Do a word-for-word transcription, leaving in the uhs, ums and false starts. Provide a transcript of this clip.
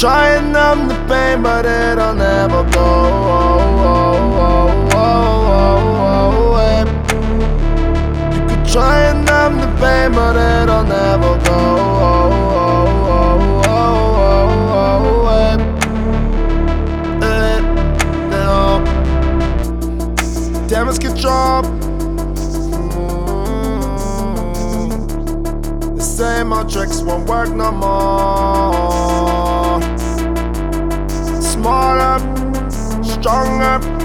try and numb the pain, but it'll never go away. You could try and numb the pain, but it'll never go away. No. Damage control. The same old tricks won't work no more. Smarter, stronger,